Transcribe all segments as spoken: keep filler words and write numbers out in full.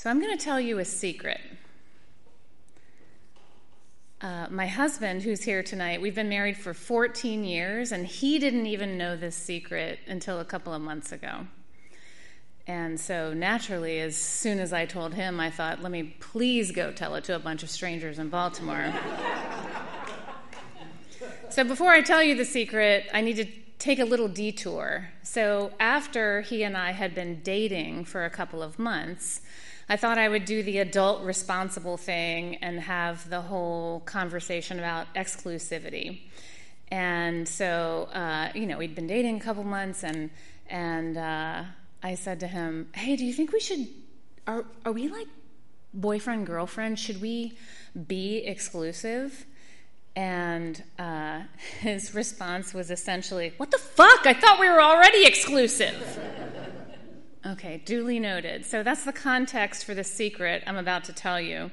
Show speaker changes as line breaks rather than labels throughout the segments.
So I'm going to tell you a secret. Uh, my husband, who's here tonight, we've been married for fourteen years, and he didn't even know this secret until a couple of months ago. And so naturally, as soon as I told him, I thought, let me please go tell it to a bunch of strangers in Baltimore. So before I tell you the secret, I need to take a little detour. So after he and I had been dating for a couple of months, I thought I would do the adult responsible thing and have the whole conversation about exclusivity. And so, uh, you know, we'd been dating a couple months, and and uh, I said to him, hey, do you think we should, are, are we like boyfriend, girlfriend? Should we be exclusive? And uh, his response was essentially, what the fuck? I thought we were already exclusive. Okay, duly noted. So that's the context for the secret I'm about to tell you.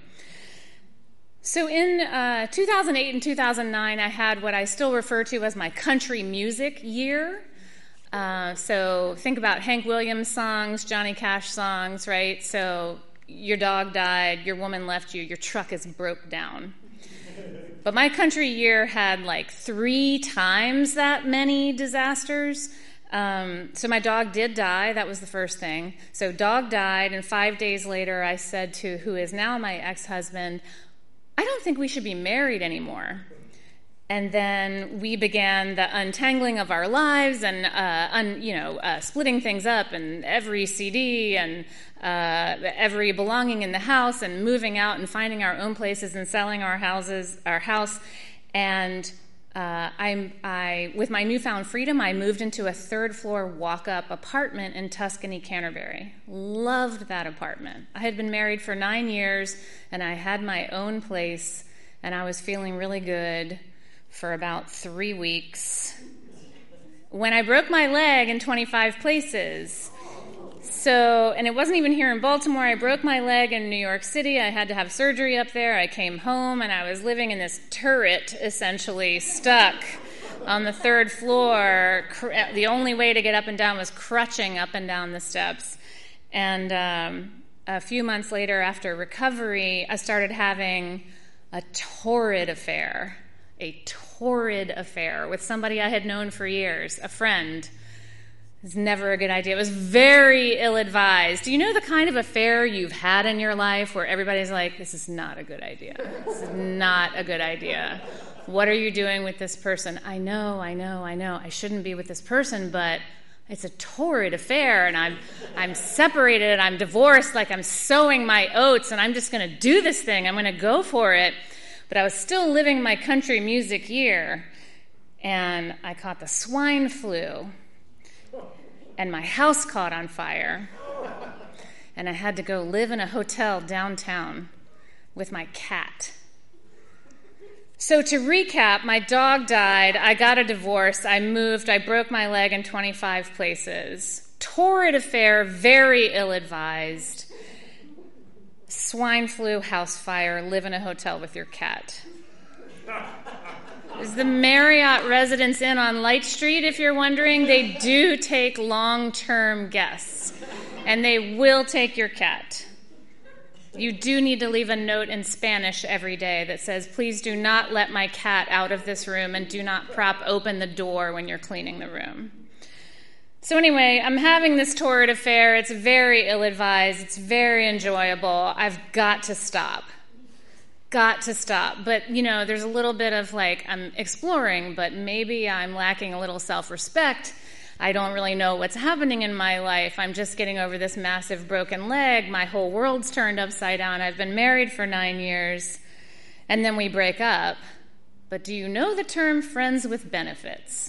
So in uh, two thousand eight and two thousand nine, I had what I still refer to as my country music year. Uh, so think about Hank Williams songs, Johnny Cash songs, right? So your dog died, your woman left you, your truck is broke down. But my country year had like three times that many disasters. Um, so my dog did die. That was the first thing. So dog died, and five days later I said to who is now my ex-husband, I don't think we should be married anymore. And then we began the untangling of our lives and, uh, un, you know, uh, splitting things up, and every C D and uh, every belonging in the house, and moving out and finding our own places and selling our houses, our house. And uh, I, I, with my newfound freedom, I moved into a third-floor walk-up apartment in Tuscany, Canterbury. Loved that apartment. I had been married for nine years, and I had my own place, and I was feeling really good for about three weeks when I broke my leg in twenty-five places. So, and it wasn't even here in Baltimore. I broke my leg in New York City. I had to have surgery up there. I came home, and I was living in this turret, essentially, stuck on the third floor. The only way to get up and down was crutching up and down the steps. And um, a few months later, after recovery, I started having a torrid affair. A torrid affair with somebody I had known for years, a friend. It was never a good idea. It was very ill-advised. Do you know the kind of affair you've had in your life where everybody's like, this is not a good idea. This is not a good idea. What are you doing with this person? I know, I know, I know. I shouldn't be with this person, but it's a torrid affair, and I'm I'm separated, I'm divorced, like I'm sowing my oats, and I'm just going to do this thing. I'm going to go for it. But I was still living my country music year, and I caught the swine flu, and my house caught on fire, and I had to go live in a hotel downtown with my cat. So to recap, my dog died, I got a divorce, I moved, I broke my leg in twenty-five places. Torrid affair, very ill-advised. Swine flu, house fire, live in a hotel with your cat. Is the Marriott Residence Inn on Light Street, if you're wondering. They do take long-term guests, and they will take your cat. You do need to leave a note in Spanish every day that says, please do not let my cat out of this room, and do not prop open the door when you're cleaning the room. So anyway, I'm having this torrid affair. It's very ill-advised. It's very enjoyable. I've got to stop. Got to stop. But, you know, there's a little bit of like, I'm exploring, but maybe I'm lacking a little self-respect. I don't really know what's happening in my life. I'm just getting over this massive broken leg. My whole world's turned upside down. I've been married for nine years, and then we break up. But do you know the term friends with benefits?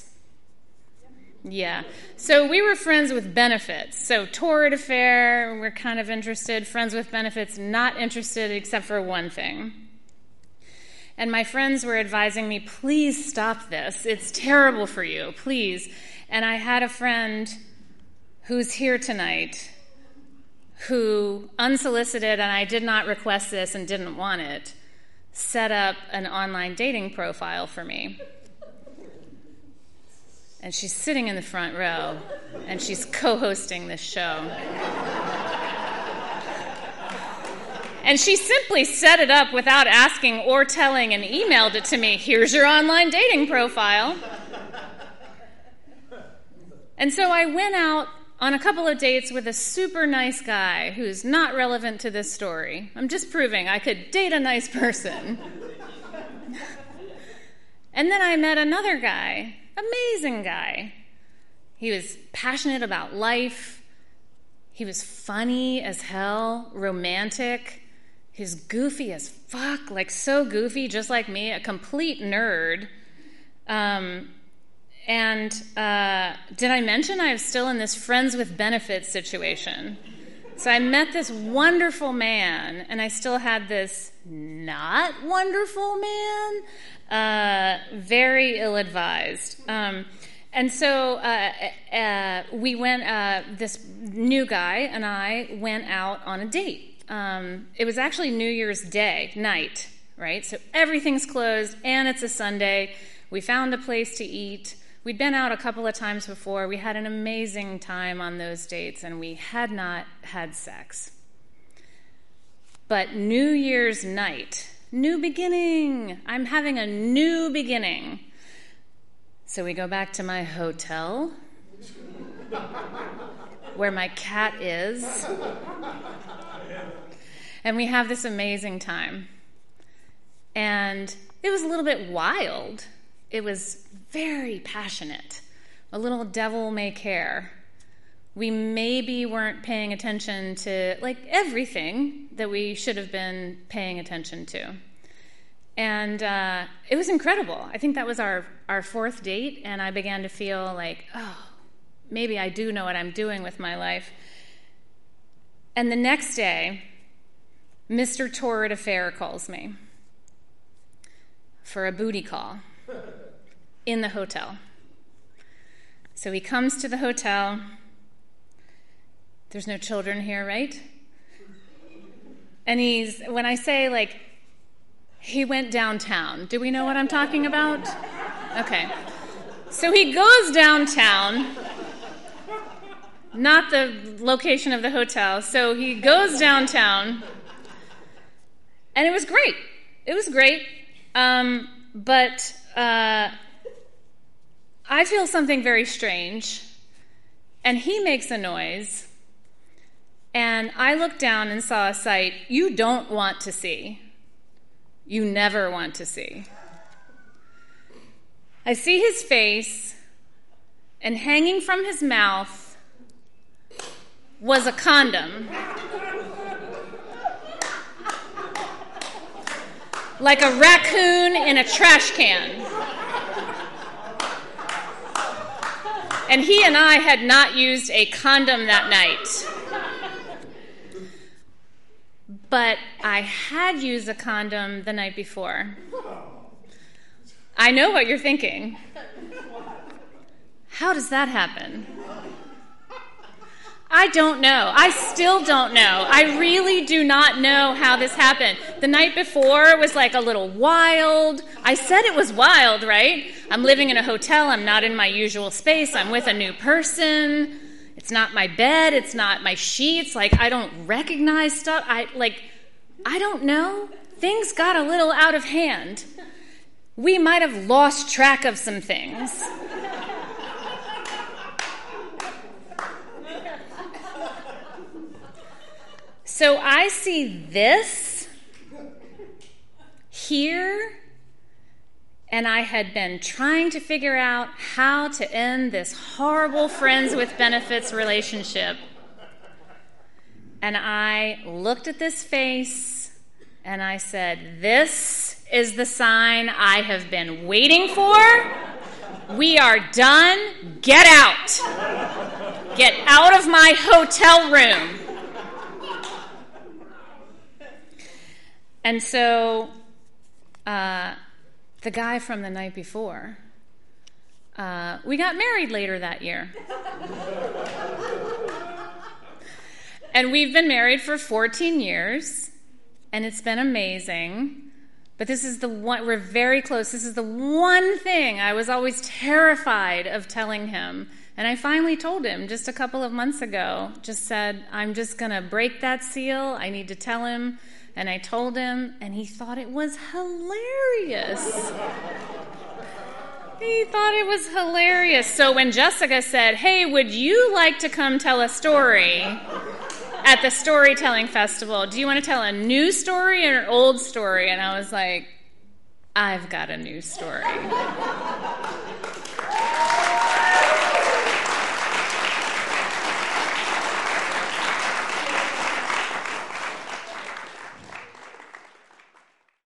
Yeah. So we were friends with benefits. So torrid affair, we're kind of interested. Friends with benefits, not interested except for one thing. And my friends were advising me, please stop this. It's terrible for you, please. And I had a friend who's here tonight who, unsolicited, and I did not request this and didn't want it, set up an online dating profile for me. And she's sitting in the front row, and she's co-hosting this show. And she simply set it up without asking or telling and emailed it to me. Here's your online dating profile. And so I went out on a couple of dates with a super nice guy who's not relevant to this story. I'm just proving I could date a nice person. And then I met another guy, amazing guy. He was passionate about life. He was funny as hell, romantic. He was goofy as fuck, like so goofy, just like me, a complete nerd. Um, and uh, did I mention I was still in this friends with benefits situation? So I met this wonderful man, and I still had this not wonderful man, uh, very ill-advised. Um, and so uh, uh, we went, uh, this new guy and I went out on a date. Um, it was actually New Year's Day night, right? So everything's closed, and it's a Sunday. We found a place to eat. We'd been out a couple of times before. We had an amazing time on those dates, and we had not had sex. But New Year's night, new beginning. I'm having a new beginning. So we go back to my hotel, where my cat is. And we have this amazing time. And it was a little bit wild. It was very passionate. A little devil may care. We maybe weren't paying attention to, like, everything that we should have been paying attention to. And uh, it was incredible. I think that was our, our fourth date, and I began to feel like, oh, maybe I do know what I'm doing with my life. And the next day, Mister Torrid Affair calls me for a booty call in the hotel. So he comes to the hotel. There's no children here, right? And he's, when I say, like, he went downtown, do we know what I'm talking about? Okay. So he goes downtown, not the location of the hotel. So he goes downtown. And it was great. It was great. Um, but uh, I feel something very strange. And he makes a noise. And I looked down and saw a sight you don't want to see. You never want to see. I see his face, and hanging from his mouth was a condom. Like a raccoon in a trash can. And he and I had not used a condom that night. But I had used a condom the night before. I know what you're thinking. How does that happen? I don't know. I still don't know. I really do not know how this happened. The night before was like a little wild. I said it was wild, right? I'm living in a hotel. I'm not in my usual space. I'm with a new person. It's not my bed. It's not my sheets. Like, I don't recognize stuff. I, like, I don't know. Things got a little out of hand. We might have lost track of some things. So I see this here, and I had been trying to figure out how to end this horrible friends with benefits relationship. And I looked at this face, and I said, this is the sign I have been waiting for. We are done. Get out. Get out of my hotel room. And so uh, the guy from the night before, uh, we got married later that year. And we've been married for fourteen years, and it's been amazing. But this is the one, we're very close. This is the one thing I was always terrified of telling him And I finally told him just a couple of months ago, just said, I'm just going to break that seal. I need to tell him. And I told him, and he thought it was hilarious. He thought it was hilarious. So when Jessica said, hey, would you like to come tell a story at the storytelling festival? Do you want to tell a new story or an old story? And I was like, I've got a new story.